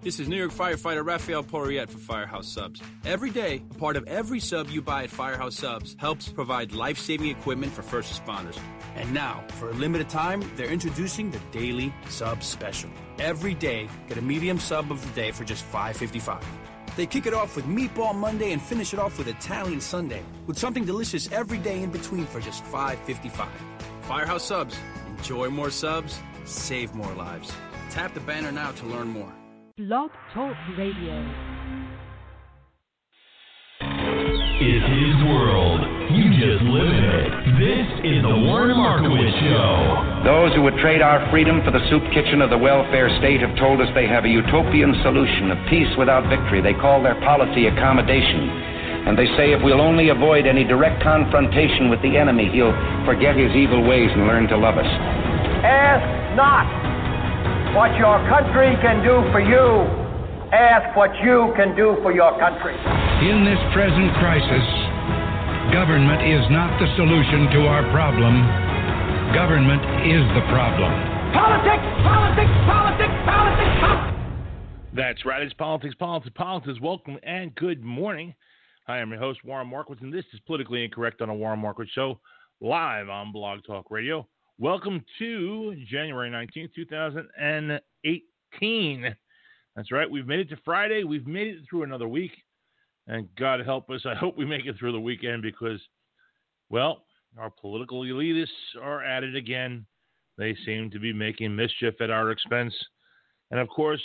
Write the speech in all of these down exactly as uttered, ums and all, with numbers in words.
This is New York firefighter Raphael Porriette for Firehouse Subs. Every day, a part of every sub you buy at Firehouse Subs helps provide life-saving equipment for first responders. And now, for a limited time, they're introducing the Daily Sub Special. Every day, get a medium sub of the day for just five dollars and fifty-five cents. They kick it off with Meatball Monday and finish it off with Italian Sunday, with something delicious every day in between for just five dollars and fifty-five cents. Firehouse Subs. Enjoy more subs, save more lives. Tap the banner now to learn more. Blog Talk Radio. It's his world. You just live in it. This is the Warren Markowitz Show. Those who would trade our freedom for the soup kitchen of the welfare state have told us they have a utopian solution of peace without victory. They call their policy accommodation. And they say if we'll only avoid any direct confrontation with the enemy, he'll forget his evil ways and learn to love us. Ask not what your country can do for you. Ask what you can do for your country. In this present crisis, government is not the solution to our problem. Government is the problem. Politics, politics, politics, politics, politics. That's right. It's politics, politics, politics. Welcome and good morning. Hi, I'm your host, Warren Markowitz, and this is Politically Incorrect on the Warren Markowitz Show, live on Blog Talk Radio. Welcome to January nineteenth, twenty eighteen. That's right. We've made it to Friday. We've made it through another week. And God help us, I hope we make it through the weekend because, well, our political elitists are at it again. They seem to be making mischief at our expense. And, of course,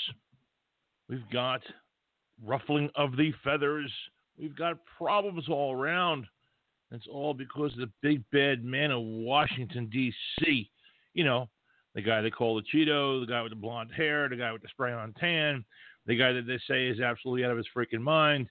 we've got ruffling of the feathers. We've got problems all around. It's all because of the big bad man in Washington, D C You know, the guy they call the Cheeto, the guy with the blonde hair, the guy with the spray-on tan, the guy that they say is absolutely out of his freaking mind,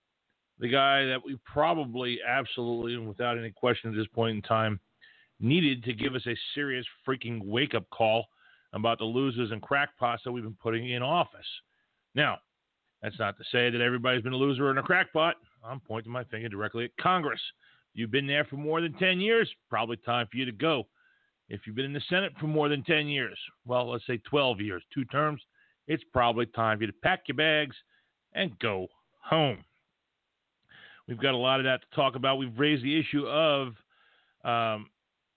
the guy that we probably absolutely, and without any question at this point in time, needed to give us a serious freaking wake-up call about the losers and crackpots that we've been putting in office. Now, that's not to say that everybody's been a loser and a crackpot. I'm pointing my finger directly at Congress. You've been there for more than ten years, probably time for you to go. If you've been in the Senate for more than ten years, well, let's say twelve years, two terms, it's probably time for you to pack your bags and go home. We've got a lot of that to talk about. We've raised the issue of um,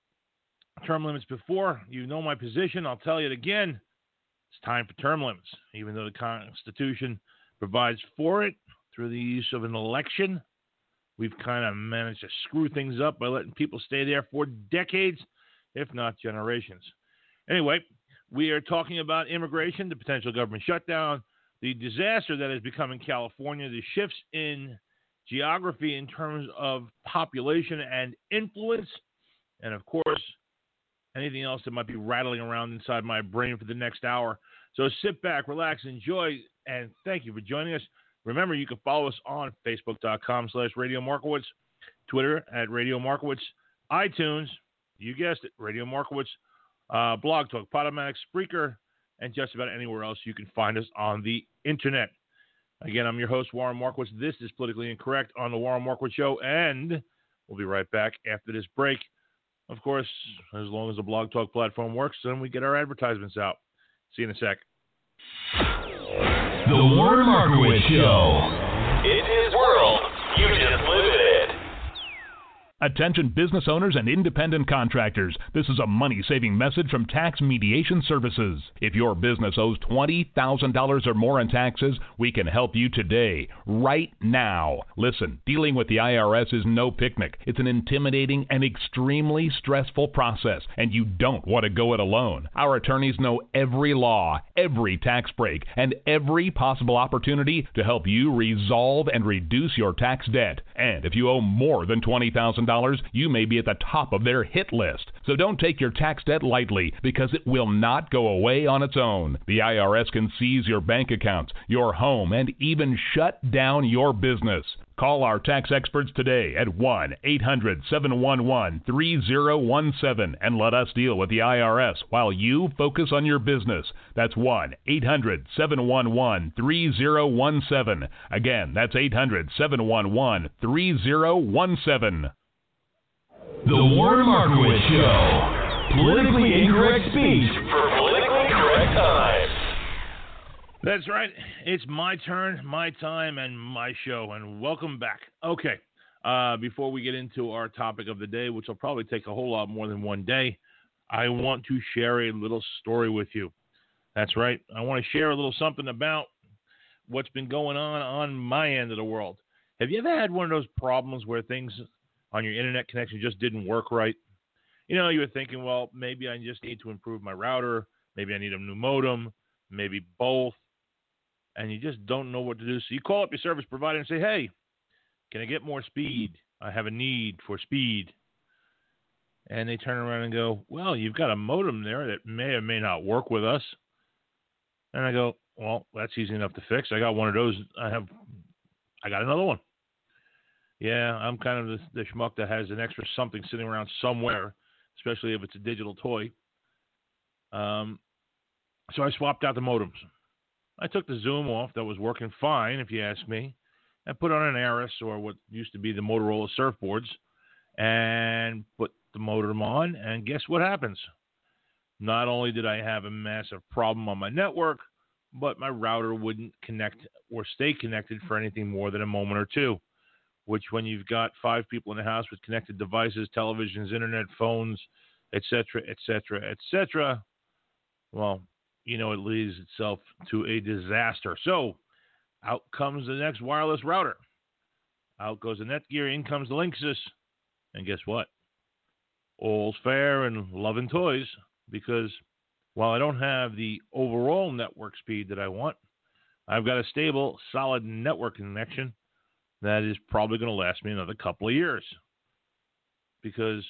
term limits before. You know my position. I'll tell you it again. It's time for term limits, even though the Constitution provides for it through the use of an election. We've kind of managed to screw things up by letting people stay there for decades, if not generations. Anyway, we are talking about immigration, the potential government shutdown, the disaster that is becoming California, the shifts in geography in terms of population and influence, and of course, anything else that might be rattling around inside my brain for the next hour. So sit back, relax, enjoy, and thank you for joining us. Remember, you can follow us on Facebook.com slash Radio Markowitz, Twitter at Radio Markowitz, iTunes, you guessed it, Radio Markowitz, uh, Blog Talk, Podomatic, Spreaker, and just about anywhere else you can find us on the internet. Again, I'm your host, Warren Markowitz. This is Politically Incorrect on the Warren Markowitz Show, and we'll be right back after this break. Of course, as long as the Blog Talk platform works, then we get our advertisements out. See you in a sec. The Warren Markowitz Show. It's his world. You just live in it. Attention business owners and independent contractors. This is a money-saving message from Tax Mediation Services. If your business owes twenty thousand dollars or more in taxes, we can help you today, right now. Listen, dealing with the I R S is no picnic. It's an intimidating and extremely stressful process, and you don't want to go it alone. Our attorneys know every law, every tax break, and every possible opportunity to help you resolve and reduce your tax debt. And if you owe more than twenty thousand dollars, you may be at the top of their hit list. So don't take your tax debt lightly, because it will not go away on its own. The I R S can seize your bank accounts, your home, and even shut down your business. Call our tax experts today at one eight hundred seven one one three zero one seven and let us deal with the I R S while you focus on your business. That's one eight hundred seven one one three zero one seven. Again, that's eight hundred seven one one three zero one seven. The Warren Markowitz Show. Politically incorrect speech for politically correct times. That's right. It's my turn, my time, and my show, and welcome back. Okay, uh, before we get into our topic of the day, which will probably take a whole lot more than one day, I want to share a little story with you. That's right. I want to share a little something about what's been going on on my end of the world. Have you ever had one of those problems where things on your internet connection just didn't work right? You know, you were thinking, well, maybe I just need to improve my router. Maybe I need a new modem, maybe both. And you just don't know what to do. So you call up your service provider and say, hey, can I get more speed? I have a need for speed. And they turn around and go, well, you've got a modem there that may or may not work with us. And I go, well, that's easy enough to fix. I got one of those. I have, I got another one. Yeah, I'm kind of the, the schmuck that has an extra something sitting around somewhere, especially if it's a digital toy. Um, so I swapped out the modems. I took the Zoom off that was working fine, if you ask me, and put on an Aris or what used to be the Motorola surfboards and put the modem on, and guess what happens? Not only did I have a massive problem on my network, but my router wouldn't connect or stay connected for anything more than a moment or two, which when you've got five people in the house with connected devices, televisions, internet, phones, et cetera, et cetera, et cetera, well, you know, it leads itself to a disaster. So out comes the next wireless router. Out goes the Netgear, in comes the Linksys. And guess what? All's fair and love and toys, because while I don't have the overall network speed that I want, I've got a stable, solid network connection that is probably going to last me another couple of years. Because,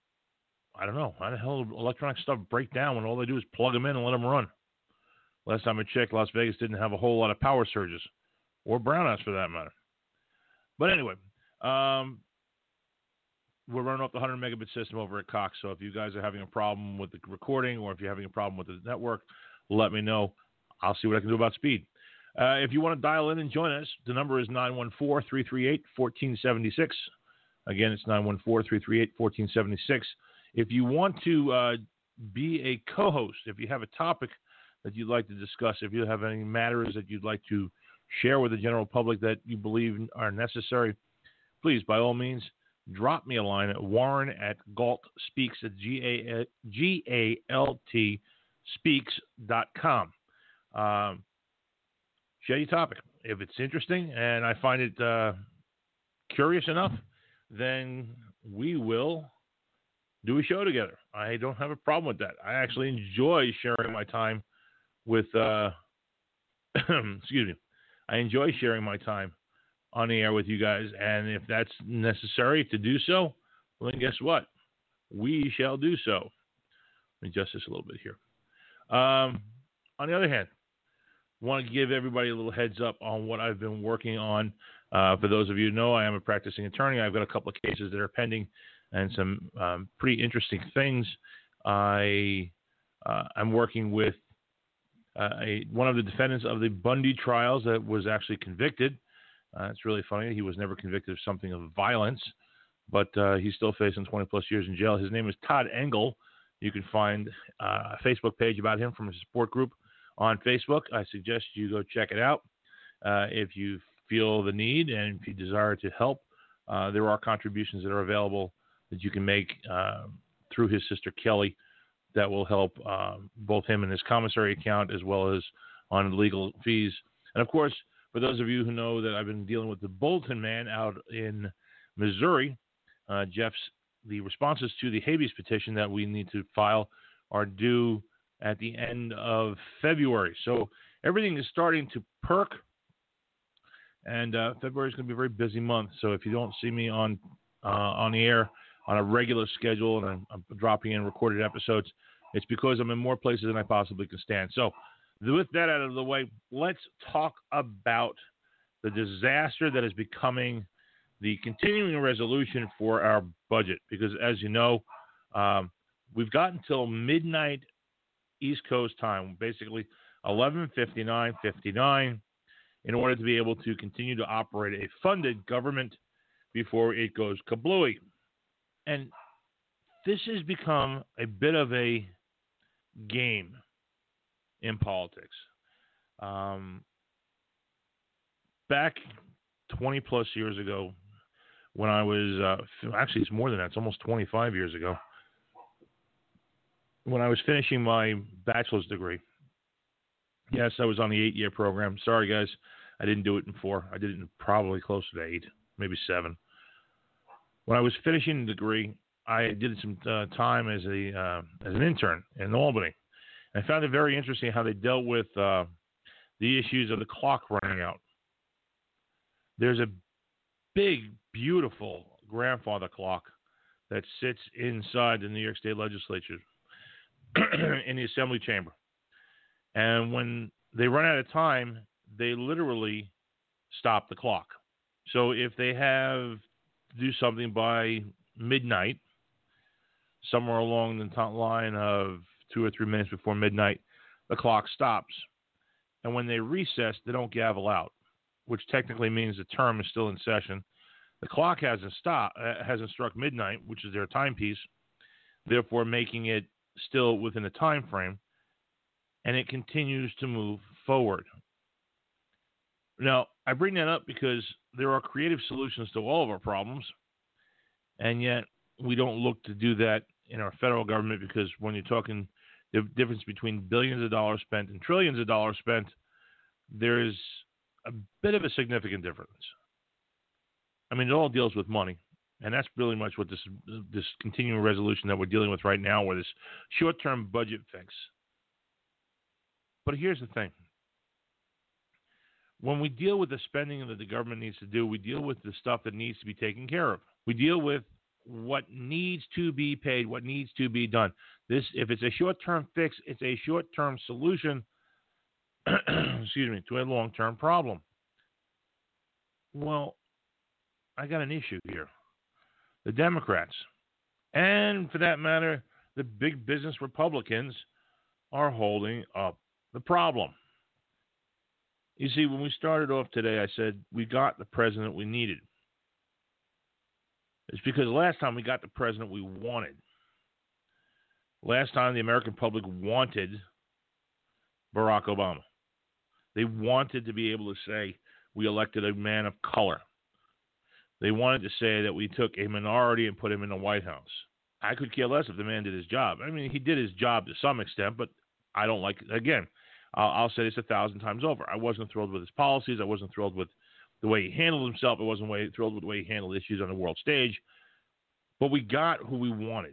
I don't know, how the hell do electronic stuff break down when all they do is plug them in and let them run? Last time I checked, Las Vegas didn't have a whole lot of power surges, or brownouts for that matter. But anyway, um, we're running off the one hundred megabit system over at Cox. So if you guys are having a problem with the recording, or if you're having a problem with the network, let me know. I'll see what I can do about speed. Uh, if you want to dial in and join us, the number is nine one four, three three eight, one four seven six. Again, it's nine one four, three three eight, one four seven six. If you want to uh, be a co-host, if you have a topic that you'd like to discuss, if you have any matters that you'd like to share with the general public that you believe are necessary, please, by all means, drop me a line at Warren at Galt Speaks at G A L T speaks dot com. Um, share your topic. If it's interesting and I find it uh, curious enough, then we will do a show together. I don't have a problem with that. I actually enjoy sharing my time with, uh, excuse me, I enjoy sharing my time on the air with you guys, and if that's necessary to do so, well, then guess what? We shall do so. Let me adjust this a little bit here. Um, on the other hand, I want to give everybody a little heads up on what I've been working on. Uh, for those of you who know, I am a practicing attorney. I've got a couple of cases that are pending and some um, pretty interesting things. I, uh, I'm working with uh, a, one of the defendants of the Bundy trials that was actually convicted. Uh, it's really funny. He was never convicted of something of violence, but uh, he's still facing twenty plus years in jail. His name is Todd Engel. You can find uh, a Facebook page about him from a support group on Facebook. I suggest you go check it out. Uh, if you feel the need and if you desire to help, uh, there are contributions that are available that you can make uh, through his sister Kelly that will help uh, both him and his commissary account as well as on legal fees. And of course, for those of you who know that I've been dealing with the Bolton man out in Missouri, uh, Jeff's the responses to the habeas petition that we need to file are due at the end of February. So everything is starting to perk, and uh, February is going to be a very busy month. So if you don't see me on uh, on the air on a regular schedule and I'm, I'm dropping in recorded episodes, it's because I'm in more places than I possibly can stand. So with that out of the way, let's talk about the disaster that is becoming the continuing resolution for our budget. Because as you know, um, we've got until midnight East Coast time, basically eleven fifty-nine fifty-nine, in order to be able to continue to operate a funded government before it goes kablooey. And this has become a bit of a game in politics. Um, back twenty plus years ago, when I was uh, actually it's more than that. It's almost twenty-five years ago. When I was finishing my bachelor's degree. Yes, I was on the eight-year program. Sorry, guys, I didn't do it in four. I did it in probably closer to eight, maybe seven. When I was finishing the degree, I did some uh, time as a uh, as an intern in Albany. I found it very interesting how they dealt with uh, the issues of the clock running out. There's a big, beautiful grandfather clock that sits inside the New York State Legislature in the Assembly Chamber. And when they run out of time, they literally stop the clock. So if they have to do something by midnight, somewhere along the top line of two or three minutes before midnight, the clock stops. And when they recess, they don't gavel out, which technically means the term is still in session. The clock hasn't stopped, uh, hasn't struck midnight, which is their timepiece, therefore making it still within the time frame. And it continues to move forward. Now, I bring that up because there are creative solutions to all of our problems, and yet we don't look to do that in our federal government because when you're talking the difference between billions of dollars spent and trillions of dollars spent, there is a bit of a significant difference. I mean, it all deals with money, and that's really much what this this continuing resolution that we're dealing with right now, or this short-term budget fix. But here's the thing. When we deal with the spending that the government needs to do, we deal with the stuff that needs to be taken care of. We deal with what needs to be paid, what needs to be done. This, if it's a short-term fix, it's a short-term solution, excuse me, to a long-term problem. Well, I got an issue here. The Democrats, and for that matter, the big business Republicans, are holding up the problem. You see, when we started off today, I said we got the president we needed. It's because last time we got the president we wanted. Last time the American public wanted Barack Obama. They wanted to be able to say we elected a man of color. They wanted to say that we took a minority and put him in the White House. I could care less if the man did his job. I mean, he did his job to some extent, but I don't like it. Again, I'll, I'll say this a thousand times over. I wasn't thrilled with his policies. I wasn't thrilled with the way he handled himself. I wasn't way, thrilled with the way he handled issues on the world stage. But we got who we wanted.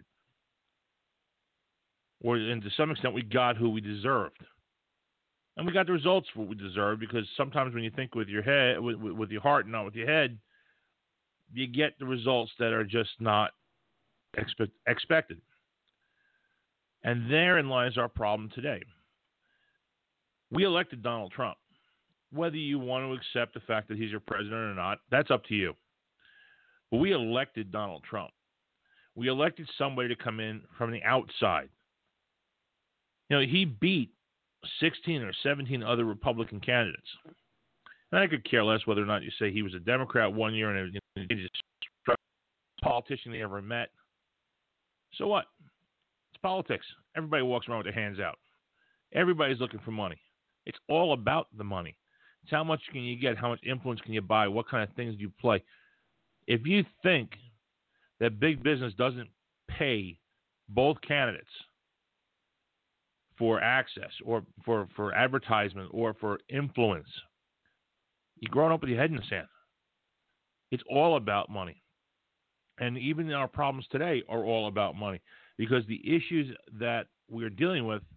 Or, and to some extent, we got who we deserved. And we got the results for what we deserved, because sometimes when you think with your head, with, with your heart and not with your head, you get the results that are just not expect, expected. And therein lies our problem today. We elected Donald Trump. Whether you want to accept the fact that he's your president or not, that's up to you. But we elected Donald Trump. We elected somebody to come in from the outside. You know, he beat sixteen or seventeen other Republican candidates. And I could care less whether or not you say he was a Democrat one year and a politician they ever met. So what? It's politics. Everybody walks around with their hands out. Everybody's looking for money. It's all about the money. It's how much can you get? How much influence can you buy? What kind of things do you play? If you think that big business doesn't pay both candidates for access or for, for advertisement or for influence, you're growing up with your head in the sand. It's all about money. And even our problems today are all about money, because the issues that we're dealing with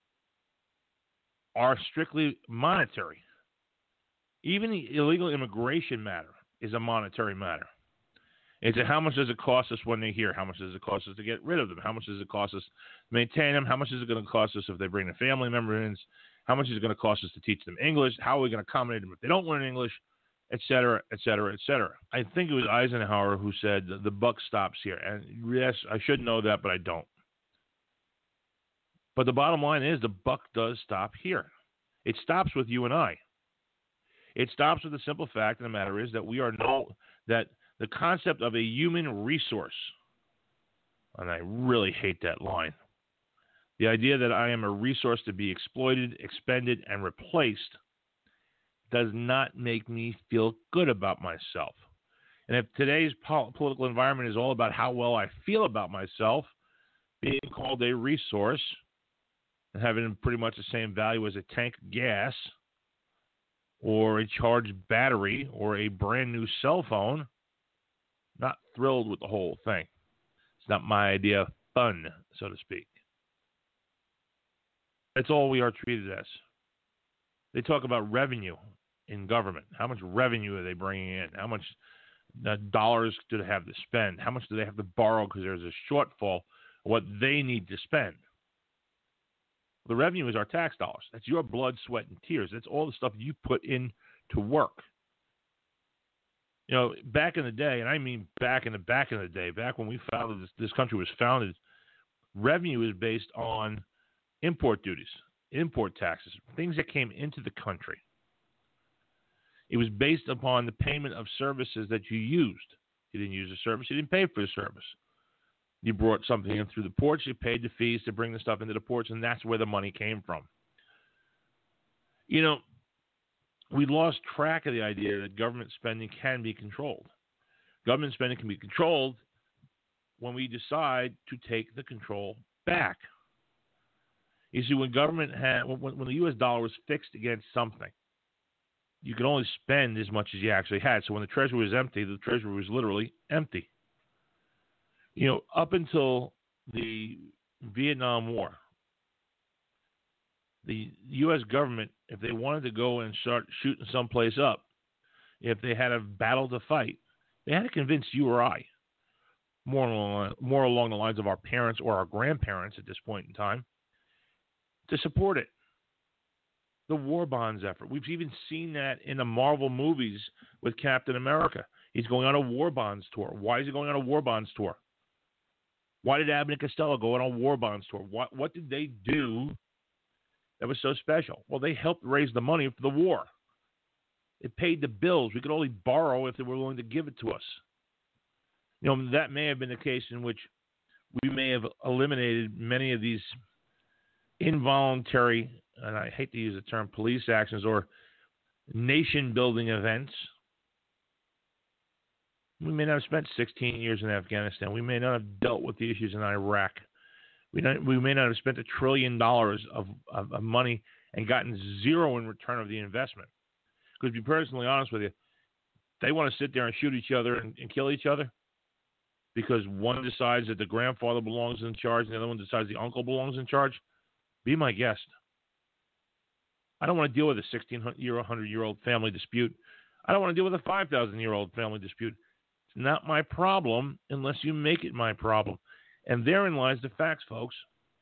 are strictly monetary. Even the illegal immigration matter is a monetary matter. It's a, how much does it cost us when they're here? How much does it cost us to get rid of them? How much does it cost us to maintain them? How much is it going to cost us if they bring a family member in? How much is it going to cost us to teach them English? How are we going to accommodate them if they don't learn English? Et cetera, et cetera, et cetera. I think it was Eisenhower who said the buck stops here. And yes, I should know that, but I don't. But the bottom line is the buck does stop here. It stops with you and I. It stops with the simple fact of the matter is that we are no, that the concept of a human resource, and I really hate that line, the idea that I am a resource to be exploited, expended, and replaced does not make me feel good about myself. And if today's pol- political environment is all about how well I feel about myself, being called a resource and having pretty much the same value as a tank of gas or a charged battery or a brand new cell phone, not thrilled with the whole thing. It's not my idea of fun, so to speak. That's all we are treated as. They talk about revenue in government. How much revenue are they bringing in? How much uh, dollars do they have to spend? How much do they have to borrow because there's a shortfall of what they need to spend? The revenue is our tax dollars. That's your blood, sweat, and tears. That's all the stuff you put in to work. You know, back in the day, and I mean back in the back in the day, back when we founded this, this country was founded, revenue is based on import duties, import taxes, things that came into the country. It was based upon the payment of services that you used. You didn't use a service, you didn't pay for the service. You brought something in through the ports, you paid the fees to bring the stuff into the ports, and that's where the money came from. You know, we lost track of the idea that government spending can be controlled. Government spending can be controlled when we decide to take the control back. You see, when government had, when, when the U S dollar was fixed against something, you could only spend as much as you actually had. So when the treasury was empty, the treasury was literally empty. You know, up until the Vietnam War, the U S government, if they wanted to go and start shooting someplace up, if they had a battle to fight, they had to convince you or I, more along, more along the lines of our parents or our grandparents at this point in time, to support it. The war bonds effort. We've even seen that in the Marvel movies with Captain America. He's going on a war bonds tour. Why is he going on a war bonds tour? Why did Abbott and Costello go on a war bonds tour? What, what did they do that was so special? Well, they helped raise the money for the war. It paid the bills. We could only borrow if they were willing to give it to us. You know, that may have been the case in which we may have eliminated many of these involuntary, and I hate to use the term police actions, or nation-building events. We may not have spent sixteen years in Afghanistan. We may not have dealt with the issues in Iraq. We, not, we may not have spent a trillion dollars of, of, of money and gotten zero in return of the investment. Because to be personally honest with you, they want to sit there and shoot each other and, and kill each other because one decides that the grandfather belongs in charge and the other one decides the uncle belongs in charge. Be my guest. I don't want to deal with a sixteen-year-old, one hundred-year-old family dispute. I don't want to deal with a five thousand-year-old family dispute. It's not my problem unless you make it my problem. And therein lies the facts, folks.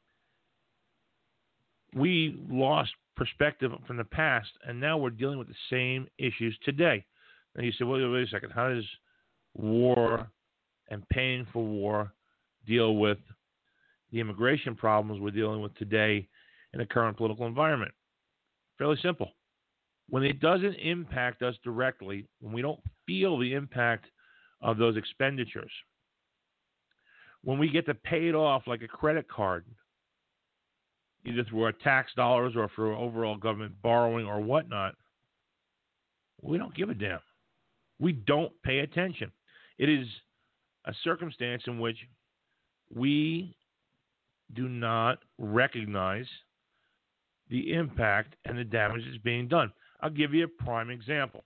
We lost perspective from the past, and now we're dealing with the same issues today. And you say, well, wait a second. How does war and paying for war deal with the immigration problems we're dealing with today in the current political environment? Fairly simple. When it doesn't impact us directly, when we don't feel the impact of those expenditures, when we get to pay it off like a credit card, either through our tax dollars or through overall government borrowing or whatnot, we don't give a damn. We don't pay attention. It is a circumstance in which we do not recognize the impact and the damage that's being done. I'll give you a prime example.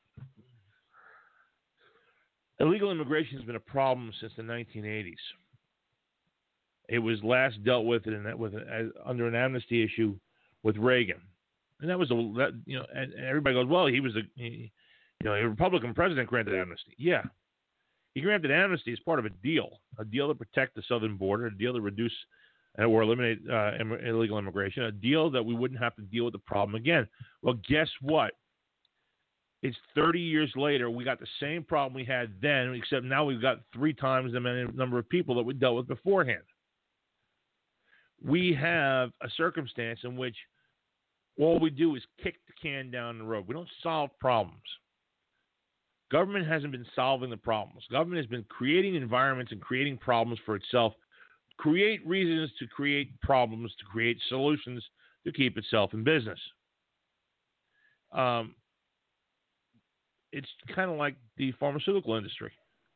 Illegal immigration has been a problem since the nineteen eighties. It was last dealt with in that, with a, under an amnesty issue with Reagan, and that was a that, you know, and, and everybody goes, well, he was a he, you know a Republican president granted amnesty. Yeah, he granted amnesty as part of a deal, a deal to protect the southern border, a deal to reduce or eliminate uh, illegal immigration, a deal that we wouldn't have to deal with the problem again. Well, guess what? It's thirty years later. We got the same problem we had then, except now we've got three times the many number of people that we dealt with beforehand. We have a circumstance in which all we do is kick the can down the road. We don't solve problems. Government hasn't been solving the problems. Government has been creating environments and creating problems for itself. Create reasons to create problems, to create solutions to keep itself in business. Um, it's kind of like the pharmaceutical industry.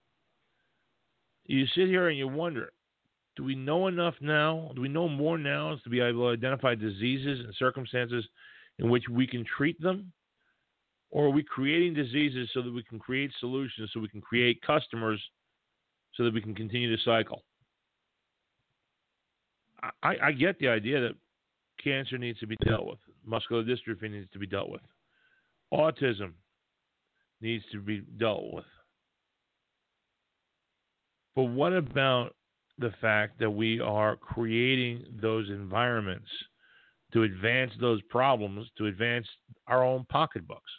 You sit here and you wonder, do we know enough now? Do we know more now as to be able to identify diseases and circumstances in which we can treat them? Or are we creating diseases so that we can create solutions, so we can create customers, so that we can continue to cycle? I, I get the idea that cancer needs to be dealt with. Muscular dystrophy needs to be dealt with. Autism needs to be dealt with. But what about the fact that we are creating those environments to advance those problems, to advance our own pocketbooks?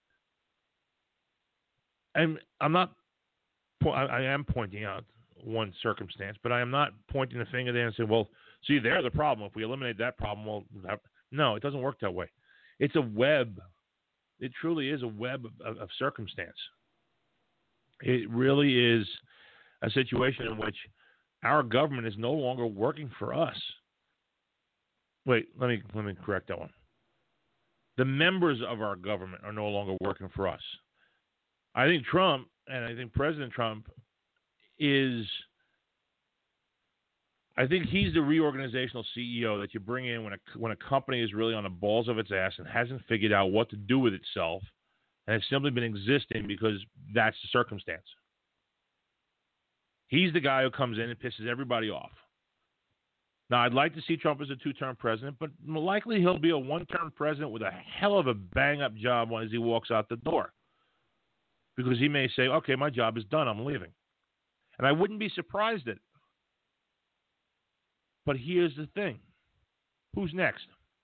And I'm not, I am pointing out one circumstance, but I am not pointing the finger there and saying, well, see, they're the problem. If we eliminate that problem, well, that, no, it doesn't work that way. It's a web. It truly is a web of, of circumstance. It really is a situation in which our government is no longer working for us. Wait, let me let me correct that one. The members of our government are no longer working for us. I think Trump, and I think President Trump is, I think he's the reorganizational C E O that you bring in when a, when a company is really on the balls of its ass and hasn't figured out what to do with itself and has simply been existing because that's the circumstance. He's the guy who comes in and pisses everybody off. Now, I'd like to see Trump as a two-term president, but likely he'll be a one-term president with a hell of a bang-up job as he walks out the door. Because he may say, okay, my job is done, I'm leaving. And I wouldn't be surprised at it. But here's the thing. Who's next?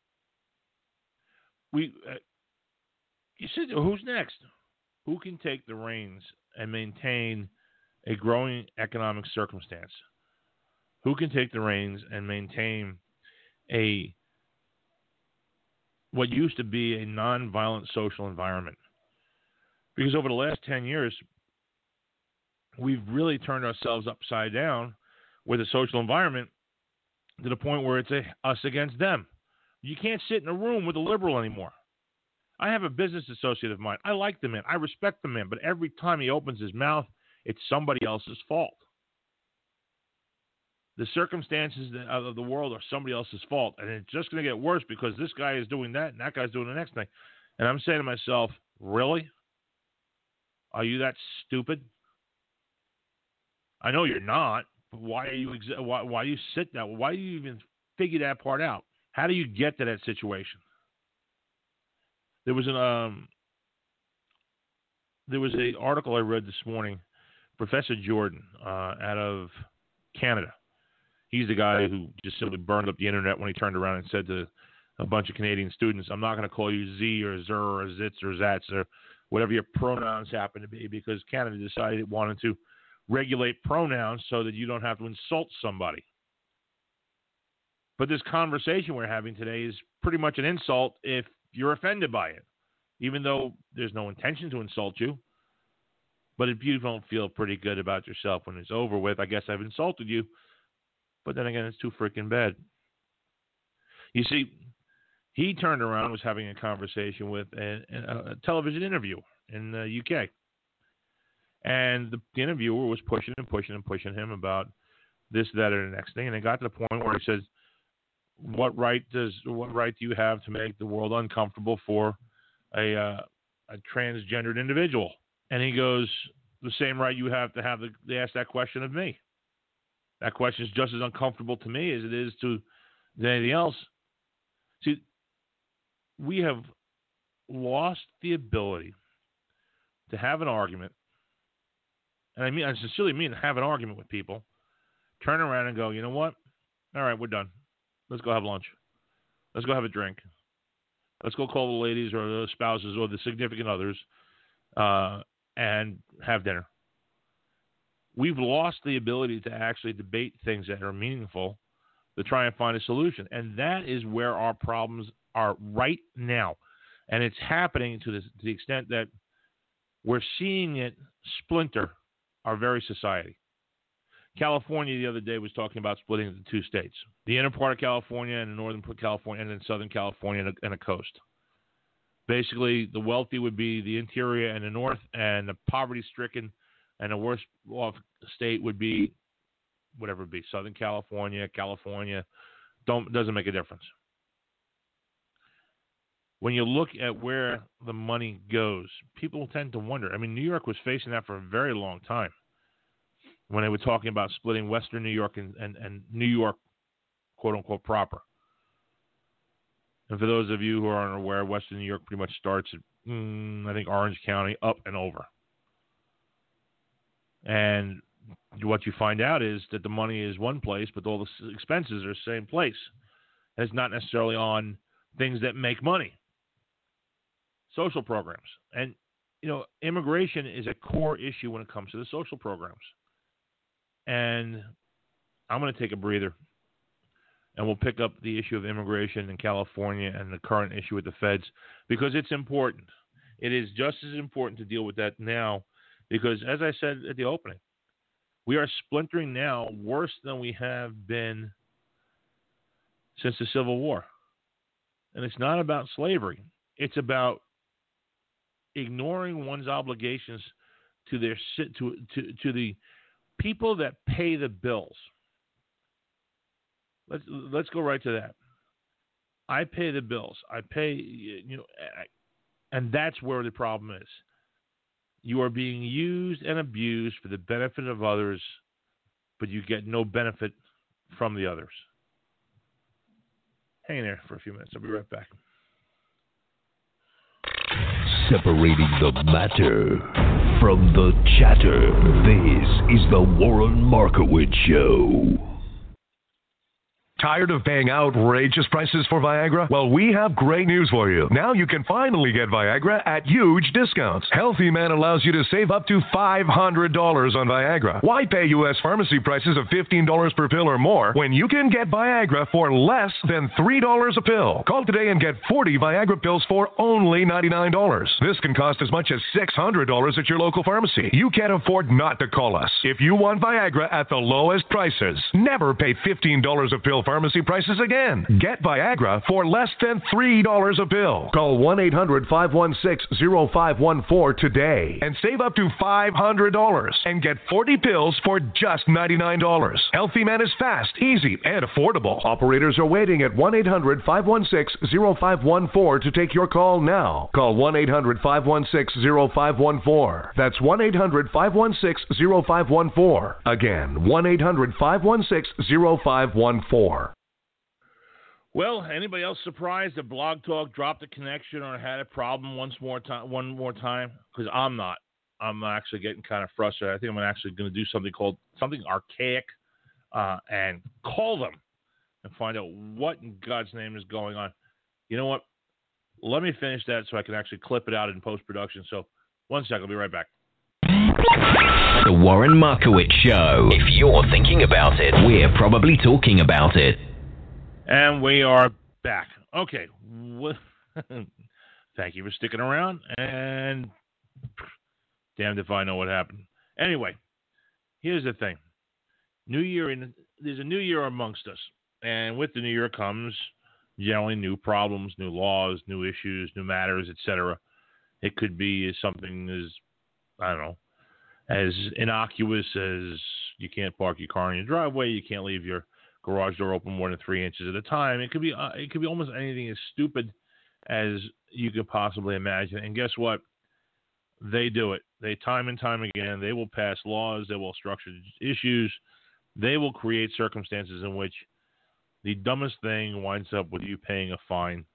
We, uh, you said, who's next? Who can take the reins and maintain a growing economic circumstance? Who can take the reins and maintain a what used to be a nonviolent social environment? Because over the last ten years, we've really turned ourselves upside down with a social environment to the point where it's a, us against them. You can't sit in a room with a liberal anymore. I have a business associate of mine. I like the man. I respect the man. But every time he opens his mouth, it's somebody else's fault. The circumstances of the world are somebody else's fault. And it's just going to get worse because this guy is doing that and that guy's doing the next thing. And I'm saying to myself, really? Are you that stupid? I know you're not. But why are you exa- why, why do you sit that? Why do you even figure that part out? How do you get to that situation? There was an um, there was an article I read this morning. Professor Jordan uh, out of Canada. He's the guy who just simply burned up the internet when he turned around and said to a bunch of Canadian students, I'm not going to call you Z or Zer or Zitz or Zats or whatever your pronouns happen to be, because Canada decided it wanted to regulate pronouns so that you don't have to insult somebody. But this conversation we're having today is pretty much an insult if you're offended by it, even though there's no intention to insult you. But if you don't feel pretty good about yourself when it's over with, I guess I've insulted you. But then again, it's too freaking bad. You see, he turned around and was having a conversation with a, a television interviewer in the U K. And the, the interviewer was pushing and pushing and pushing him about this, that, or the next thing. And it got to the point where he says, what right does what right do you have to make the world uncomfortable for a, uh, a transgendered individual? And he goes, the same right you have to have the, they ask that question of me. That question is just as uncomfortable to me as it is to anything else. See, we have lost the ability to have an argument, and I mean, I sincerely mean to have an argument with people, turn around and go, you know what? All right, we're done. Let's go have lunch. Let's go have a drink. Let's go call the ladies or the spouses or the significant others uh, and have dinner. We've lost the ability to actually debate things that are meaningful to try and find a solution. And that is where our problems are right now. And it's happening to, this, to the extent that we're seeing it splinter our very society. California the other day was talking about splitting into two states, the inner part of California and the northern part of California, and then southern California and a, and a coast. Basically, the wealthy would be the interior and the north, and the poverty-stricken and the worst off state would be whatever it be, Southern California, California. Don't doesn't make a difference. When you look at where the money goes, people tend to wonder. I mean, New York was facing that for a very long time when they were talking about splitting Western New York and, and, and New York, quote-unquote, proper. And for those of you who aren't aware, Western New York pretty much starts at, mm, I think, Orange County up and over. And what you find out is that the money is one place, but all the expenses are the same place. And it's not necessarily on things that make money. Social programs. And, you know, immigration is a core issue when it comes to the social programs. And I'm going to take a breather. And we'll pick up the issue of immigration in California and the current issue with the feds because it's important. It is just as important to deal with that now because, as I said at the opening, we are splintering now worse than we have been since the Civil War. And it's not about slavery. It's about ignoring one's obligations to their to to, to the people that pay the bills. Let's let's go right to that. I pay the bills. I pay, you know, and that's where the problem is. You are being used and abused for the benefit of others, but you get no benefit from the others. Hang in there for a few minutes. I'll be right back. Separating the matter from the chatter. This is the Warren Markowitz Show. Tired of paying outrageous prices for Viagra? Well, we have great news for you. Now you can finally get Viagra at huge discounts. Healthy Man allows you to save up to five hundred dollars on Viagra. Why pay U S pharmacy prices of fifteen dollars per pill or more when you can get Viagra for less than three dollars a pill? Call today and get forty Viagra pills for only ninety-nine dollars. This can cost as much as six hundred dollars at your local pharmacy. You can't afford not to call us. If you want Viagra at the lowest prices, never pay fifteen dollars a pill for pharmacy prices again. Get Viagra for less than three dollars a pill. Call one eight hundred five one six zero five one four today and save up to five hundred dollars and get forty pills for just ninety-nine dollars. Healthy Man is fast, easy, and affordable. Operators are waiting at one eight hundred five one six zero five one four to take your call now. Call one eight hundred five one six zero five one four. That's one eight hundred five one six zero five one four. Again, one eight hundred five one six zero five one four. Well, anybody else surprised that Blog Talk dropped a connection or had a problem once more time, one more time? Because I'm not. I'm actually getting kind of frustrated. I think I'm actually going to do something called something archaic uh, and call them and find out what in God's name is going on. You know what? Let me finish that so I can actually clip it out in post-production. So one second. I'll be right back. The Warren Markowitz Show. If you're thinking about it, we're probably talking about it. And we are back. Okay. Thank you for sticking around. And damned if I know what happened. Anyway, here's the thing. New Year, in, there's a new year amongst us. And with the new year comes generally new problems, new laws, new issues, new matters, et cetera. It could be something as, I don't know, as innocuous as you can't park your car in your driveway, you can't leave your garage door open more than three inches at a time. It could be uh, it could be almost anything as stupid as you could possibly imagine. And guess what? They do it. They time and time again. They will pass laws. They will structure issues. They will create circumstances in which the dumbest thing winds up with you paying a fine.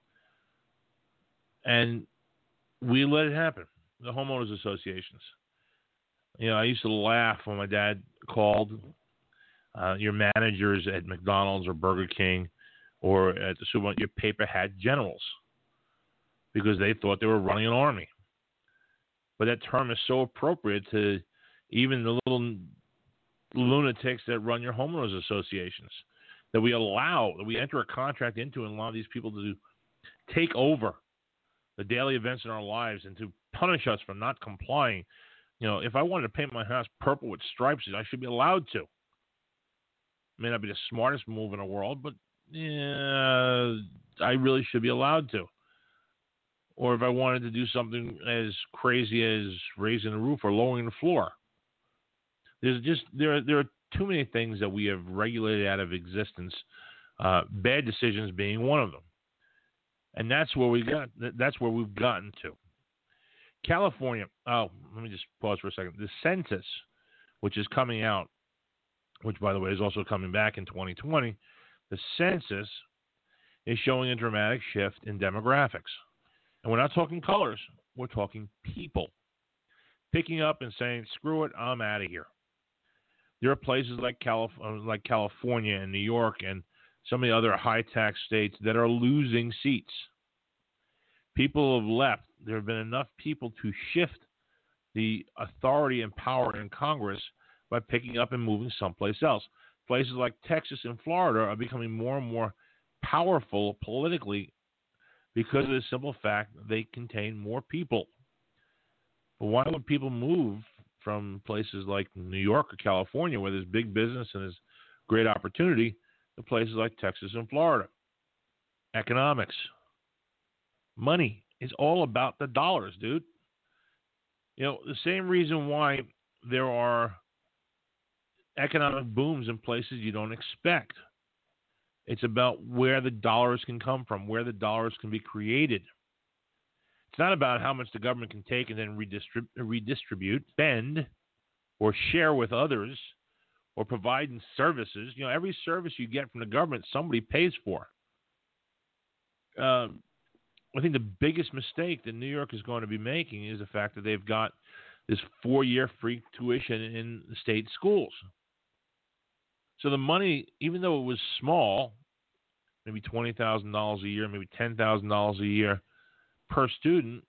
And we let it happen. The homeowners associations. You know, I used to laugh when my dad called Uh, your managers at McDonald's or Burger King or at the supermarket, your paper hat generals, because they thought they were running an army. But that term is so appropriate to even the little lunatics that run your homeowners associations, that we allow, that we enter a contract into and allow these people to take over the daily events in our lives and to punish us for not complying. You know, if I wanted to paint my house purple with stripes, I should be allowed to. May not be the smartest move in the world, but yeah, I really should be allowed to. or if I wanted to do something as crazy as raising the roof or lowering the floor. There's just there there are too many things that we have regulated out of existence. Uh, bad decisions being one of them, and that's where we got. That's where we've gotten to. California. Oh, let me just pause for a second. The census, which is coming out, which by the way is also coming back in twenty twenty, the census is showing a dramatic shift in demographics. And we're not talking colors, we're talking people. Picking up and saying, screw it, I'm out of here. There are places like, Calif- like California and New York and some of the other high-tax states that are losing seats. People have left. There have been enough people to shift the authority and power in Congress by picking up and moving someplace else. Places like Texas and Florida are becoming more and more powerful politically because of the simple fact that they contain more people. But why would people move from places like New York or California, where there's big business and there's great opportunity, to places like Texas and Florida? Economics. Money. It's all about the dollars, dude. You know, the same reason why there are economic booms in places you don't expect. It's about where the dollars can come from, where the dollars can be created. It's not about how much the government can take and then redistrib- redistribute, spend, or share with others, or provide in services. You know, every service you get from the government, somebody pays for. Uh, I think the biggest mistake that New York is going to be making is the fact that they've got this four-year free tuition in the state schools. So the money, even though it was small, maybe twenty thousand dollars a year, maybe ten thousand dollars a year per student,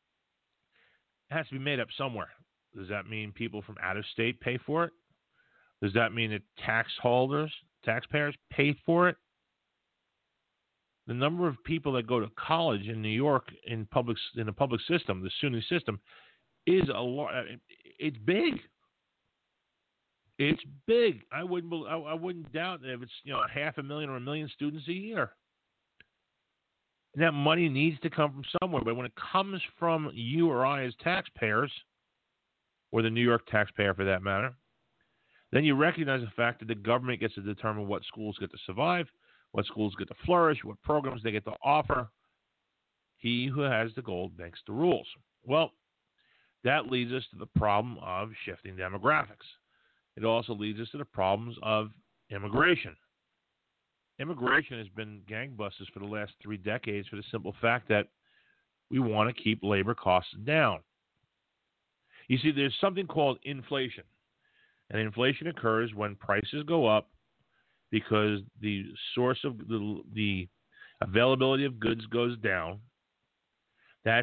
it has to be made up somewhere. Does that mean people from out of state pay for it? Does that mean that tax holders, taxpayers pay for it? The number of people that go to college in New York in public in the public system, the SUNY system, is a lot. It's big. It's big. I wouldn't. I wouldn't doubt that if it's you know half a million or a million students a year. And that money needs to come from somewhere. But when it comes from you or I as taxpayers, or the New York taxpayer for that matter, then you recognize the fact that the government gets to determine what schools get to survive, what schools get to flourish, what programs they get to offer. He who has the gold makes the rules. Well, that leads us to the problem of shifting demographics. It also leads us to the problems of immigration. Immigration has been gangbusters for the last three decades for the simple fact that we want to keep labor costs down. You see, there's something called inflation. And inflation occurs when prices go up because the source of the, the availability of goods goes down. That's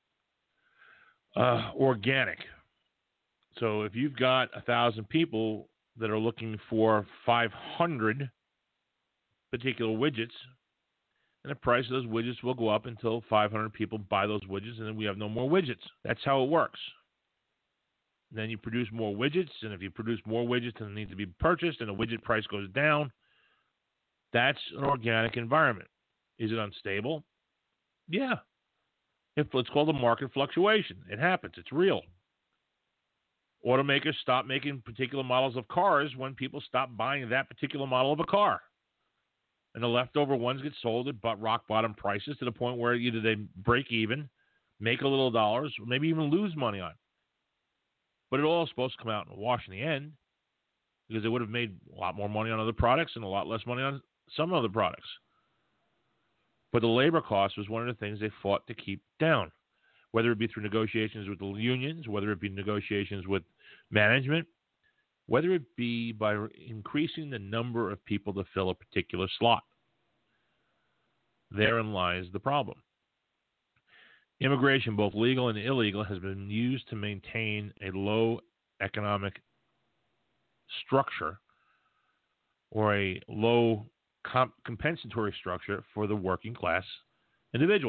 uh, organic. So if you've got one thousand people that are looking for five hundred particular widgets, and the price of those widgets will go up until five hundred people buy those widgets, and then we have no more widgets. That's how it works. And then you produce more widgets, and if you produce more widgets than need to be purchased, and the widget price goes down, that's an organic environment. Is it unstable? Yeah. It's called a market fluctuation. It happens. It's real. Automakers stop making particular models of cars when people stop buying that particular model of a car. And the leftover ones get sold at rock bottom prices to the point where either they break even, make a little dollars, or maybe even lose money on it. But it all is supposed to come out in a wash in the end because they would have made a lot more money on other products and a lot less money on some other products. But the labor cost was one of the things they fought to keep down, whether it be through negotiations with the unions, whether it be negotiations with management, whether it be by increasing the number of people to fill a particular slot. Therein lies the problem. Immigration, both legal and illegal, has been used to maintain a low economic structure or a low comp- compensatory structure for the working class individual.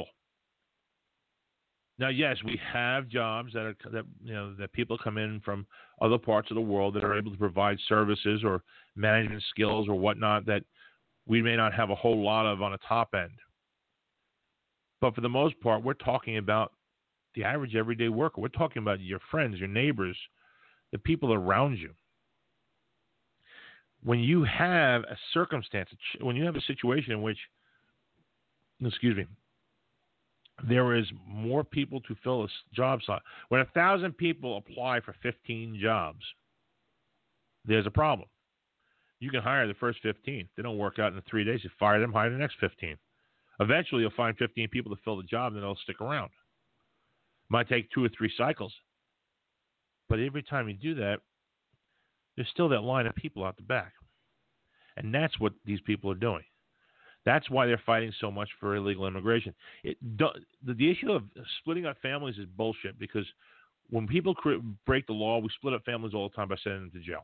Now, yes, we have jobs that are that you know that people come in from other parts of the world that are able to provide services or management skills or whatnot that we may not have a whole lot of on a top end. But for the most part, we're talking about the average everyday worker. We're talking about your friends, your neighbors, the people around you. When you have a circumstance, when you have a situation in which, excuse me, there is more people to fill a job slot. When a thousand people apply for fifteen jobs, there's a problem. You can hire the first fifteen. If they don't work out in three days, you fire them, hire the next fifteen. Eventually, you'll find fifteen people to fill the job, and they'll stick around. Might take two or three cycles. But every time you do that, there's still that line of people out the back. And that's what these people are doing. That's why they're fighting so much for illegal immigration. It do, the, the issue of splitting up families is bullshit, because when people cre- break the law, we split up families all the time by sending them to jail.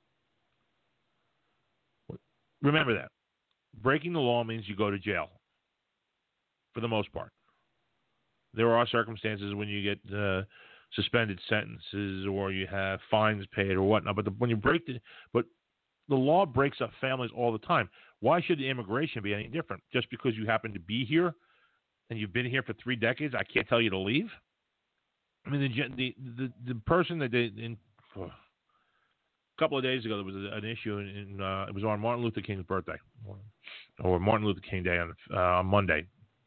Remember that. Breaking the law means you go to jail, for the most part. There are circumstances when you get uh, suspended sentences or you have fines paid or whatnot. But the, when you break the, but the law breaks up families all the time. Why should the immigration be any different? Just because you happen to be here and you've been here for three decades, I can't tell you to leave. I mean, the the the, the person that they in, oh, a couple of days ago there was an issue in, in uh, it was on Martin Luther King's birthday, or Martin Luther King Day on uh, on Monday.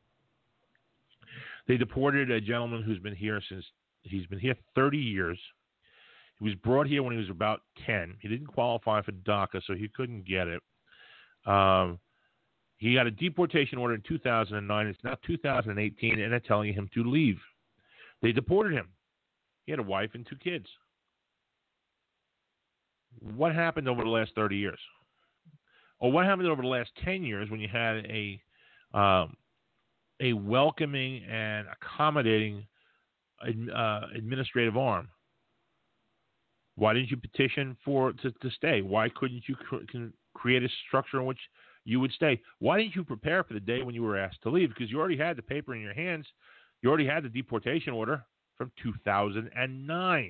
They deported a gentleman who's been here since he's been here thirty years. He was brought here when he was about ten. He didn't qualify for DACA, so he couldn't get it. Um, he got a deportation order in two thousand nine. It's now two thousand eighteen, and they're telling him to leave. They deported him. He had a wife and two kids. What happened over the last thirty years? Or what happened over the last ten years when you had a um, a welcoming and accommodating uh, administrative arm? Why didn't you petition for to, to stay? Why couldn't you cr- create a structure in which you would stay? Why didn't you prepare for the day when you were asked to leave? Because you already had the paper in your hands. You already had the deportation order from two thousand nine.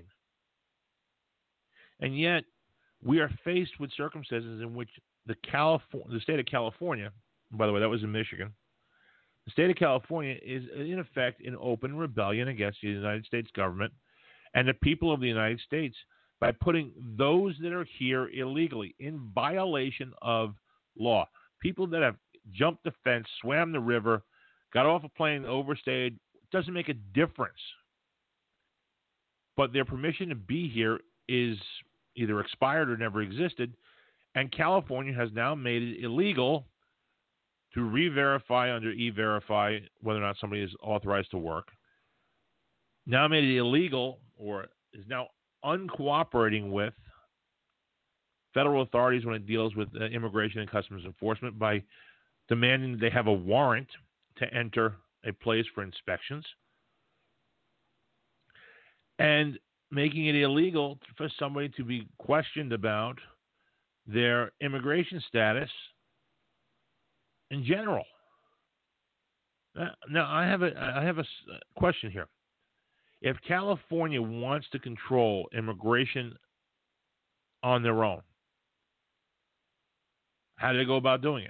And yet, we are faced with circumstances in which the California, the state of California, by the way, that was in Michigan, the state of California is in effect in open rebellion against the United States government and the people of the United States by putting those that are here illegally in violation of law. People that have jumped the fence, swam the river, got off a plane, overstayed, doesn't make a difference. But their permission to be here is either expired or never existed, and California has now made it illegal to re-verify under E-Verify whether or not somebody is authorized to work. Now made it illegal, or is now uncooperating with federal authorities when it deals with uh, immigration and customs enforcement by demanding that they have a warrant to enter a place for inspections, and making it illegal for somebody to be questioned about their immigration status in general. Now, I have a I have a question here. If California wants to control immigration on their own, how do they go about doing it?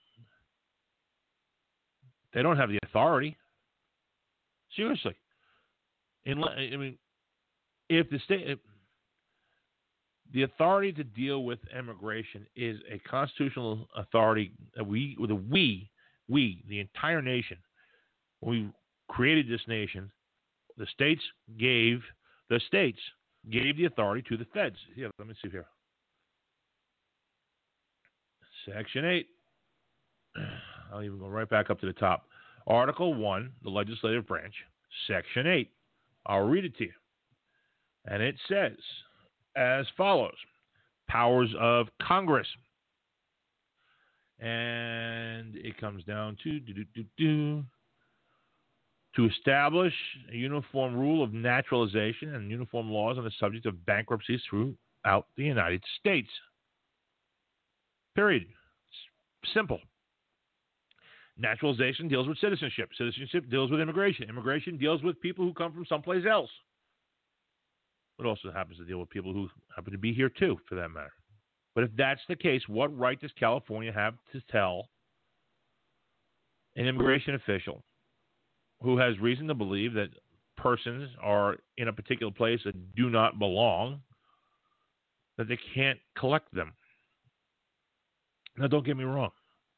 They don't have the authority. Seriously. In, I mean, if the state, if the authority to deal with immigration is a constitutional authority that we, the we, we, the entire nation, when we created this nation, the states gave the states gave the authority to the feds. Yeah, let me see here. Section eight. I'll even go right back up to the top. Article one, the legislative branch, Section eight. I'll read it to you. And it says as follows: powers of Congress. And it comes down to do, do, do, do, to establish a uniform rule of naturalization and uniform laws on the subject of bankruptcies throughout the United States. Period. It's simple. Naturalization deals with citizenship. Citizenship deals with immigration. Immigration deals with people who come from someplace else. It also happens to deal with people who happen to be here too, for that matter. But if that's the case, what right does California have to tell an immigration official who has reason to believe that persons are in a particular place that do not belong, that they can't collect them. Now, don't get me wrong.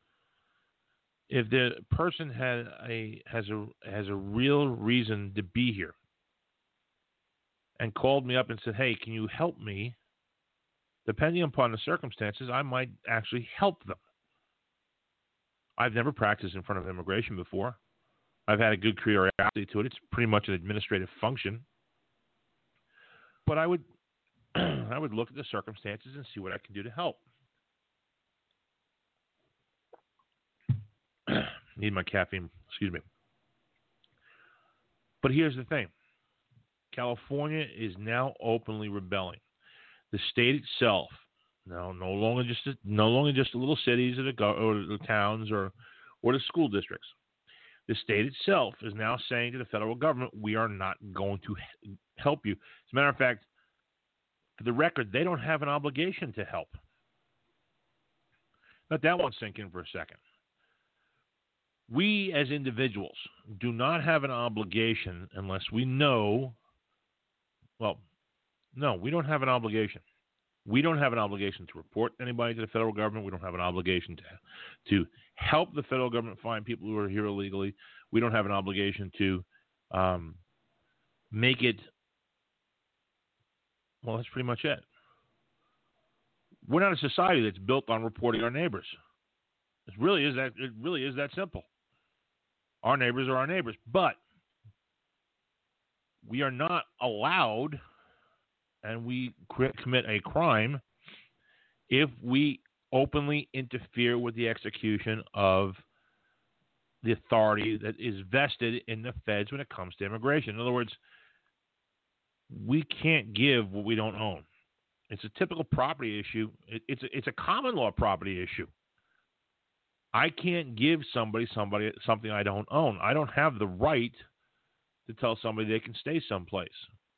If the person has a has a has a real reason to be here and called me up and said, "Hey, can you help me?" Depending upon the circumstances, I might actually help them. I've never practiced in front of immigration before. I've had a good curiosity to it. It's pretty much an administrative function. But I would I would look at the circumstances and see what I can do to help. Need my caffeine, excuse me. But here's the thing. California is now openly rebelling. The state itself, now no longer just a, no longer just the little cities or the, or the towns or or the school districts. The state itself is now saying to the federal government, we are not going to help you. As a matter of fact, for the record, they don't have an obligation to help. Let that one sink in for a second. We as individuals do not have an obligation unless we know, well, no, we don't have an obligation. We don't have an obligation to report anybody to the federal government. We don't have an obligation to to help the federal government find people who are here illegally. We don't have an obligation to um, make it, well, that's pretty much it. We're not a society that's built on reporting our neighbors. It really is that, it really is that simple. Our neighbors are our neighbors, but we are not allowed, and we commit a crime if we openly interfere with the execution of the authority that is vested in the feds when it comes to immigration. In other words, we can't give what we don't own. It's a typical property issue. It, it's a, it's a common law property issue. I can't give somebody somebody something I don't own. I don't have the right to tell somebody they can stay someplace.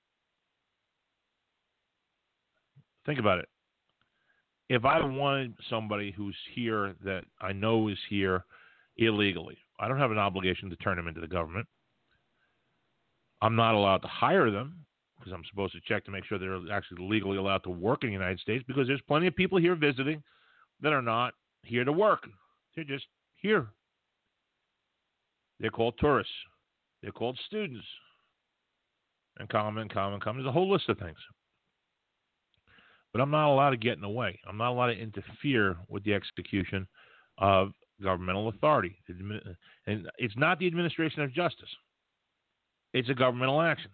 Think about it. If I wanted somebody who's here that I know is here illegally, I don't have an obligation to turn them into the government. I'm not allowed to hire them because I'm supposed to check to make sure they're actually legally allowed to work in the United States, because there's plenty of people here visiting that are not here to work. They're just here. They're called tourists. They're called students. And come and come and come. There's a whole list of things. But I'm not allowed to get in the way. I'm not allowed to interfere with the execution of governmental authority. And it's not the administration of justice. It's a governmental action.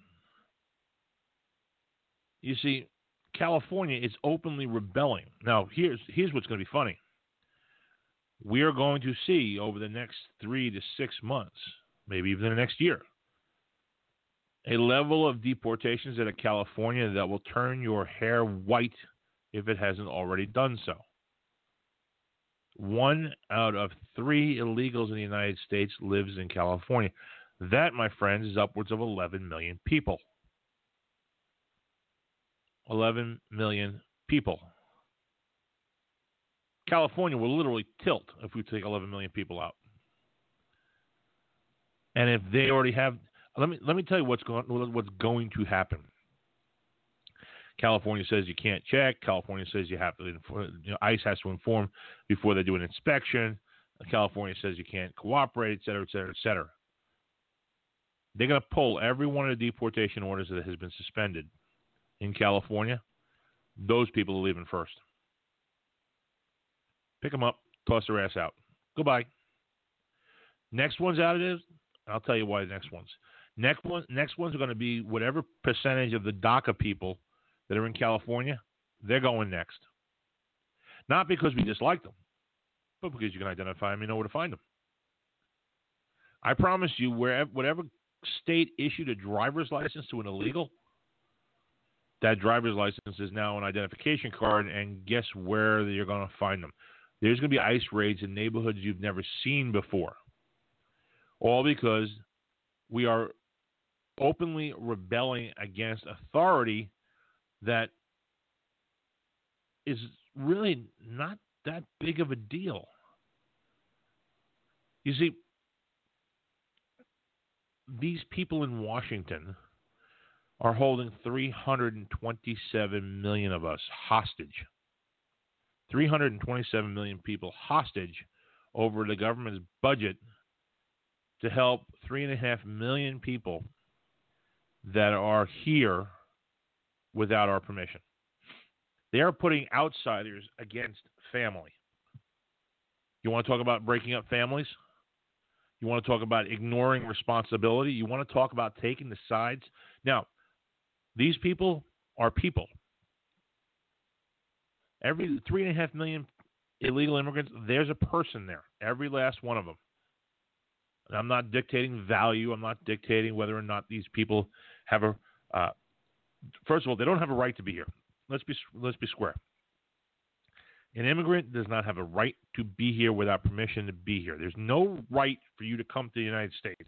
You see, California is openly rebelling. Now, here's here's what's going to be funny. We are going to see over the next three to six months, maybe even the next year, a level of deportations out of California that will turn your hair white if it hasn't already done so. One out of three illegals in the United States lives in California. That, my friends, is upwards of eleven million people. eleven million people. California will literally tilt if we take eleven million people out. And if they already have, let me let me tell you what's going what's going to happen. California says you can't check. California says you have to, you know, ICE has to inform before they do an inspection. California says you can't cooperate, et cetera, et cetera, et cetera. They're going to pull every one of the deportation orders that has been suspended in California. Those people are leaving first. Pick them up, toss their ass out. Goodbye. Next one's out of this. I'll tell you why the next one's. Next one, next ones are going to be whatever percentage of the DACA people that are in California, they're going next. Not because we dislike them, but because you can identify them and know where to find them. I promise you, wherever, whatever state issued a driver's license to an illegal, that driver's license is now an identification card, and guess where you're going to find them? There's going to be ICE raids in neighborhoods you've never seen before. All because we are openly rebelling against authority that is really not that big of a deal. You see, these people in Washington are holding three hundred twenty-seven million of us hostage. three hundred twenty-seven million people hostage over the government's budget to help three and a half million people that are here without our permission. They are putting outsiders against family. You want to talk about breaking up families? You want to talk about ignoring responsibility? You want to talk about taking the sides? Now, these people are people. Every three and a half million illegal immigrants, there's a person there. Every last one of them. And I'm not dictating value. I'm not dictating whether or not these people have a. Uh, first of all, they don't have a right to be here. Let's be let's be square. An immigrant does not have a right to be here without permission to be here. There's no right for you to come to the United States.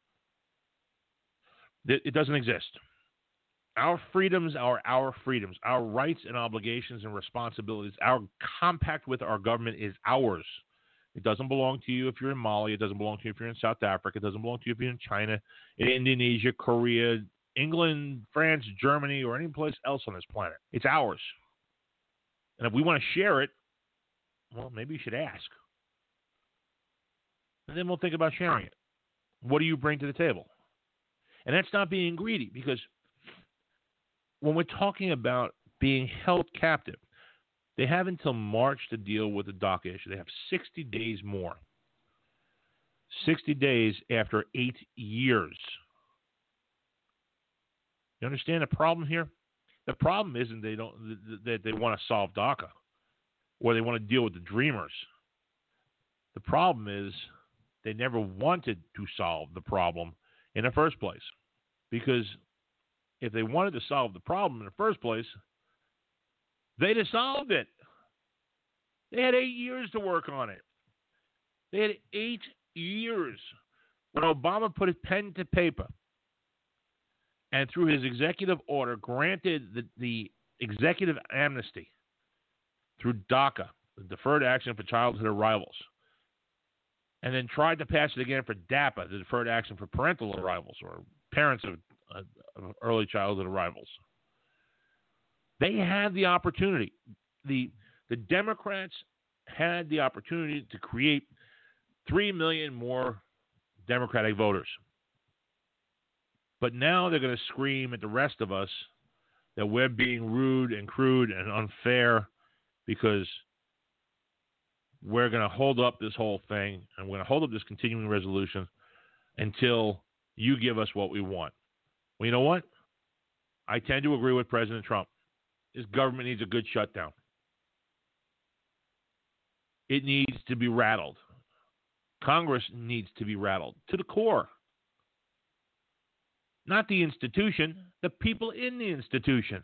It doesn't exist. Our freedoms are our freedoms. Our rights and obligations and responsibilities, our compact with our government is ours. It doesn't belong to you if you're in Mali. It doesn't belong to you if you're in South Africa. It doesn't belong to you if you're in China, in Indonesia, Korea, England, France, Germany, or any place else on this planet. It's ours. And if we want to share it, well, maybe you should ask. And then we'll think about sharing it. What do you bring to the table? And that's not being greedy, because when we're talking about being held captive, they have until March to deal with the DACA issue. They have sixty days more. sixty days after eight years. You understand the problem here? The problem isn't they don't that they want to solve DACA or they want to deal with the dreamers. The problem is they never wanted to solve the problem in the first place. Because if they wanted to solve the problem in the first place, they'd have solved it. They had eight years to work on it. They had eight years when Obama put his pen to paper and through his executive order granted the, the executive amnesty through DACA, the Deferred Action for Childhood Arrivals, and then tried to pass it again for DAPA, the Deferred Action for Parental Arrivals, or parents of, uh, of early childhood arrivals. They had the opportunity. The, the Democrats had the opportunity to create three million more Democratic voters. But now they're going to scream at the rest of us that we're being rude and crude and unfair because we're going to hold up this whole thing and we're going to hold up this continuing resolution until you give us what we want. Well, you know what? I tend to agree with President Trump. This government needs a good shutdown. It needs to be rattled. Congress needs to be rattled to the core. Not the institution, the people in the institution.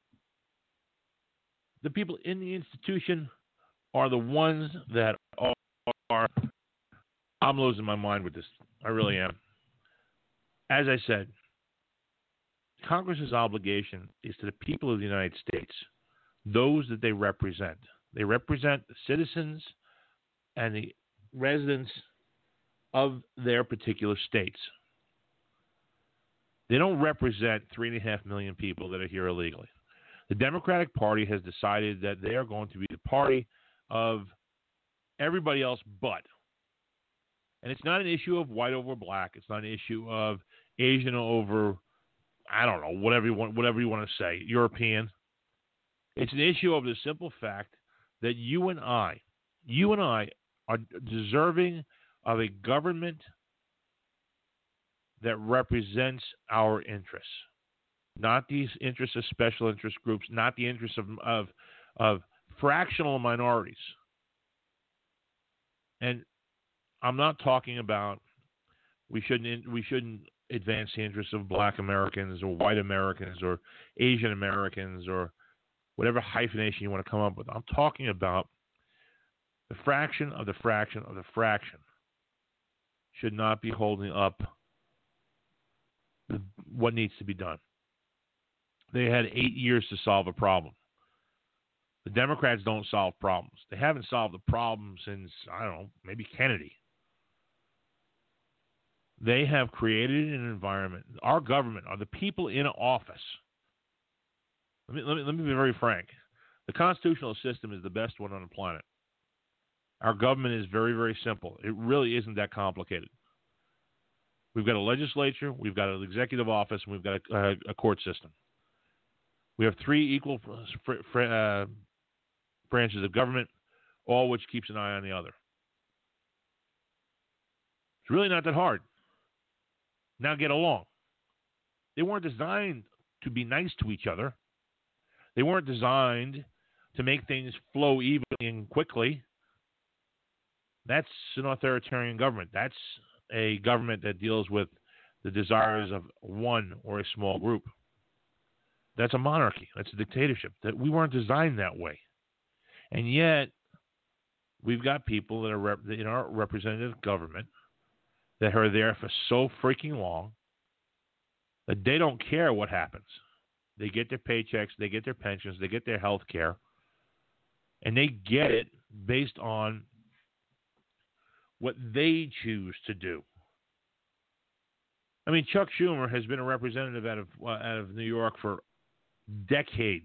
The people in the institution are the ones that are, I'm losing my mind with this. I really am. As I said, Congress's obligation is to the people of the United States, those that they represent. They represent the citizens and the residents of their particular states. They don't represent three and a half million people that are here illegally. The Democratic Party has decided that they are going to be the party of everybody else but. And it's not an issue of white over black. It's not an issue of Asian over, I don't know, whatever you want, whatever you want to say, European. It's an issue of the simple fact that you and I, you and I are deserving of a government that represents our interests, not these interests of special interest groups, not the interests of of, of fractional minorities. And I'm not talking about we shouldn't we shouldn't advance the interests of black Americans or white Americans or Asian Americans or whatever hyphenation you want to come up with. I'm talking about the fraction of the fraction of the fraction should not be holding up the, what needs to be done. They had eight years to solve a problem. The Democrats don't solve problems. They haven't solved the problem since, I don't know, maybe Kennedy. They have created an environment. Our government are the people in office. Let me, let me, let me be very frank. The constitutional system is the best one on the planet. Our government is very, very simple. It really isn't that complicated. We've got a legislature, we've got an executive office, and we've got a, a court system. We have three equal fr- fr- uh, branches of government, all which keeps an eye on the other. It's really not that hard. Now get along. They weren't designed to be nice to each other. They weren't designed to make things flow evenly and quickly. That's an authoritarian government. That's a government that deals with the desires of one or a small group. That's a monarchy. That's a dictatorship. That we weren't designed that way. And yet, we've got people that are rep- in our representative government that are there for so freaking long that they don't care what happens. They get their paychecks, they get their pensions, they get their health care, and they get it based on what they choose to do. I mean, Chuck Schumer has been a representative out of uh, out of New York for decades.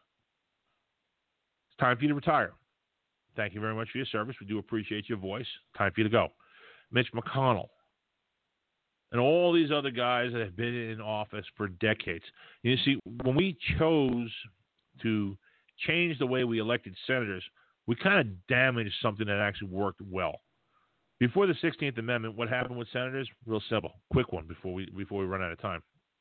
It's time for you to retire. Thank you very much for your service. We do appreciate your voice. Time for you to go. Mitch McConnell and all these other guys that have been in office for decades. You see, when we chose to change the way we elected senators, we kind of damaged something that actually worked well. Before the sixteenth Amendment, what happened with senators? Real simple. Quick one before we before we run out of time.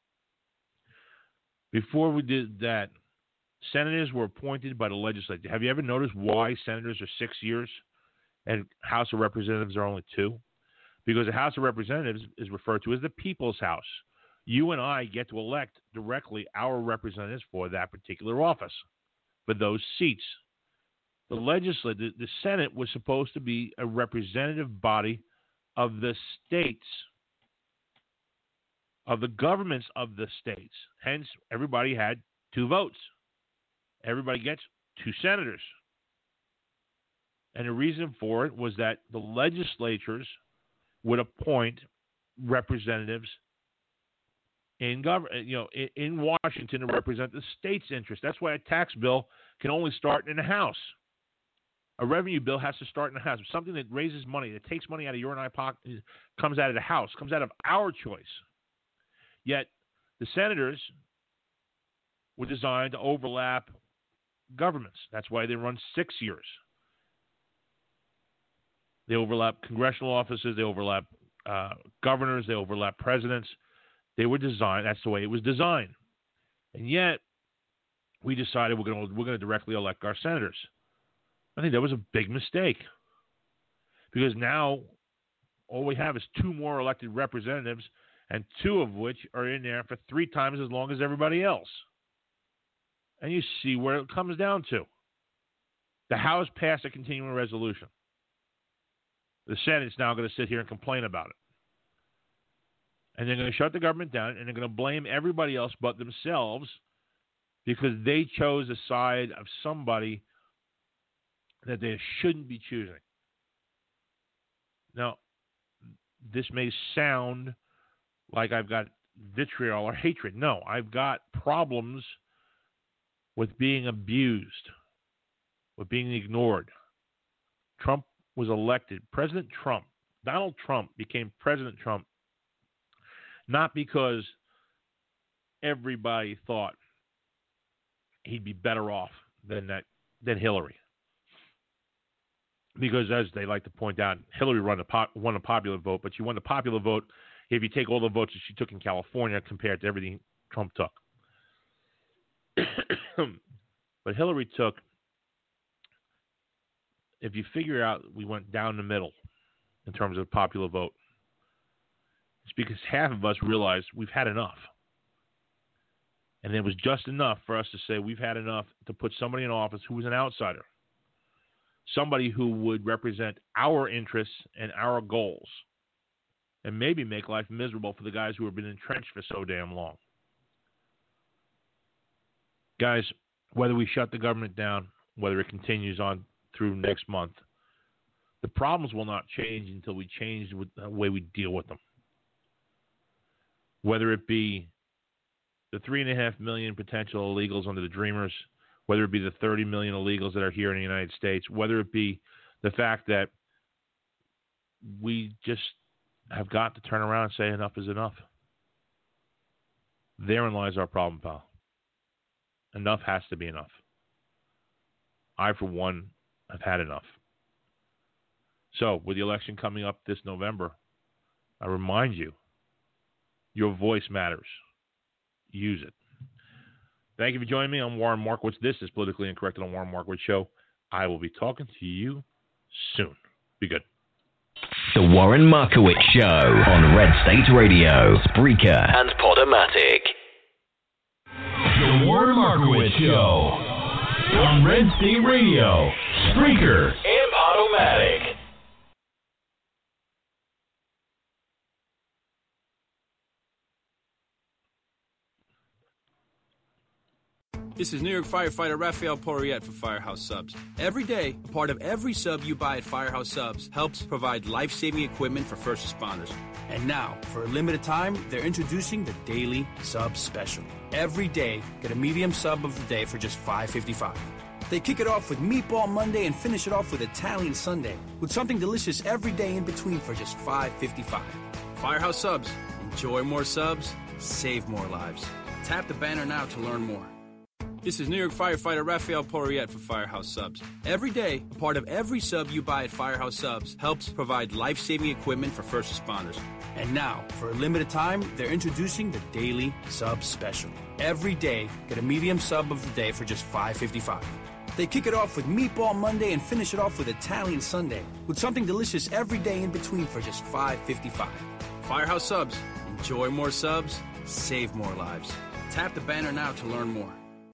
Before we did that, senators were appointed by the legislature. Have you ever noticed why senators are six years and House of Representatives are only two? Because the House of Representatives is referred to as the People's House. You and I get to elect directly our representatives for that particular office, for those seats. The legislature, the Senate was supposed to be a representative body of the states, of the governments of the states. Hence, everybody had two votes. Everybody gets two senators. And the reason for it was that the legislatures would appoint representatives in government, you know, in, in Washington to represent the state's interest. That's why a tax bill can only start in the House. A revenue bill has to start in the House. Something that raises money, that takes money out of your and I pocket, comes out of the House, comes out of our choice. Yet the senators were designed to overlap governments. That's why they run six years. They overlap congressional offices. They overlap uh, governors. They overlap presidents. They were designed. That's the way it was designed. And yet, we decided we're going to we're going to directly elect our senators. I think that was a big mistake, because now all we have is two more elected representatives, and two of which are in there for three times as long as everybody else. And you see where it comes down to. The House passed a continuing resolution. The Senate's now going to sit here and complain about it. And they're going to shut the government down, and they're going to blame everybody else but themselves because they chose a side of somebody that they shouldn't be choosing. Now, this may sound like I've got vitriol or hatred. No, I've got problems with being abused, with being ignored. Trump was elected. President Trump, Donald Trump became President Trump not because everybody thought he'd be better off than that than Hillary. Because, as they like to point out, Hillary won a, pop, won a popular vote, but she won the popular vote if you take all the votes that she took in California compared to everything Trump took. But Hillary took, if you figure out, we went down the middle in terms of popular vote. It's because half of us realized we've had enough. And it was just enough for us to say we've had enough to put somebody in office who was an outsider. Somebody who would represent our interests and our goals and maybe make life miserable for the guys who have been entrenched for so damn long. Guys, whether we shut the government down, whether it continues on through next month, the problems will not change until we change the way we deal with them. whether it be the three and a half million potential illegals under the Dreamers, whether it be the thirty million illegals that are here in the United States, whether it be the fact that we just have got to turn around and say enough is enough. Therein lies our problem, pal. Enough has to be enough. I, for one, have had enough. So, with the election coming up this November, I remind you, your voice matters. Use it. Thank you for joining me. I'm Warren Markowitz. This is Politically Incorrect on the Warren Markowitz Show. I will be talking to you soon. Be good. The Warren Markowitz Show on Red State Radio, Spreaker, and Podomatic. The Warren Markowitz Show on Red State Radio, Spreaker, and Podomatic. This is New York firefighter Raphael Porriette for Firehouse Subs. Every day, a part of every sub you buy at Firehouse Subs helps provide life-saving equipment for first responders. And now, for a limited time, they're introducing the Daily Sub Special. Every day, get a medium sub of the day for just five dollars and fifty-five cents. They kick it off with Meatball Monday and finish it off with Italian Sunday, with something delicious every day in between for just five dollars and fifty-five cents. Firehouse Subs. Enjoy more subs, save more lives. Tap the banner now to learn more. This is New York firefighter Raphael Porriette for Firehouse Subs. Every day, a part of every sub you buy at Firehouse Subs helps provide life-saving equipment for first responders. And now, for a limited time, they're introducing the Daily Sub Special. Every day, get a medium sub of the day for just five dollars and fifty-five cents. They kick it off with Meatball Monday and finish it off with Italian Sunday, with something delicious every day in between for just five dollars and fifty-five cents. Firehouse Subs. Enjoy more subs, save more lives. Tap the banner now to learn more.